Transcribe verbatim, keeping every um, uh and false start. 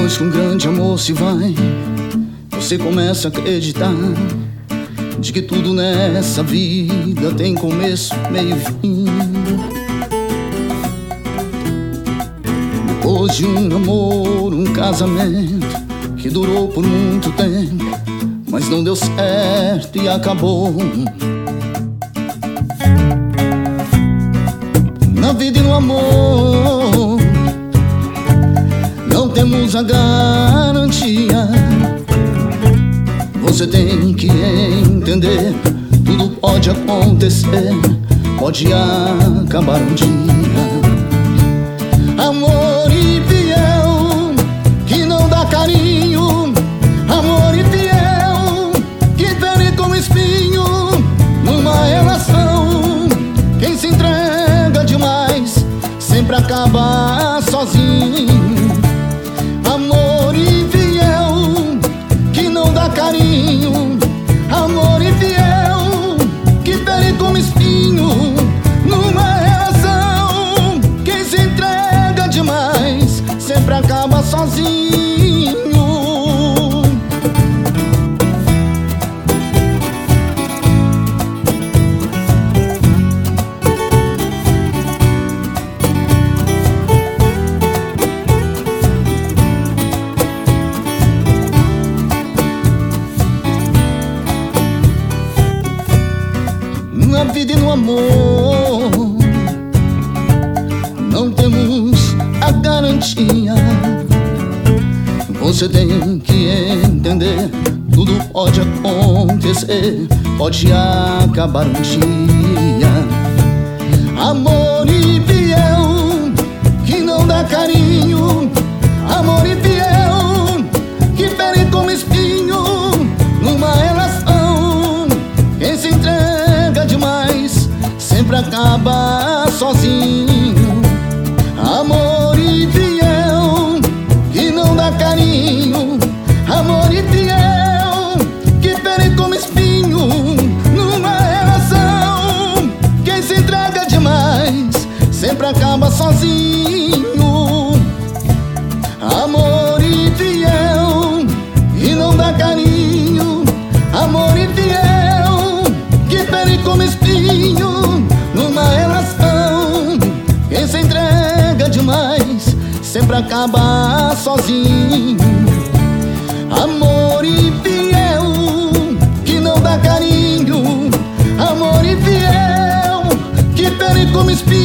Depois que um grande amor se vai, você começa a acreditar de que tudo nessa vida tem começo, meio e fim. Depois de um namoro, um casamento que durou por muito tempo, mas não deu certo e acabou. Na vida e no amor não temos a garantia. Você tem que entender, tudo pode acontecer, pode acabar um dia. Amor infiel que não dá carinho, amor infiel que fere como espinho numa relação. Quem se entrega demais sempre acaba sozinho. Amor infiel que não dá carinho, amor infiel que fere como espinho numa relação. Quem se entrega demais sempre acaba sozinho. Na vida e no amor não temos a garantia. Você tem que entender, tudo pode acontecer, pode acabar um dia. Amor infiel que não dá carinho, amor infiel que fere como espinho numa relação. Quem se entrega demais sempre acaba sozinho. Amor infiel que não dá carinho, amor infiel que fere como espinho numa relação. Quem se entrega demais sempre acaba sozinho. Amor infiel que não dá carinho, amor infiel que fere como espinho numa relação. Quem se entrega demais sempre acaba sozinho. Amor infiel que não dá carinho, amor infiel que fere como espinho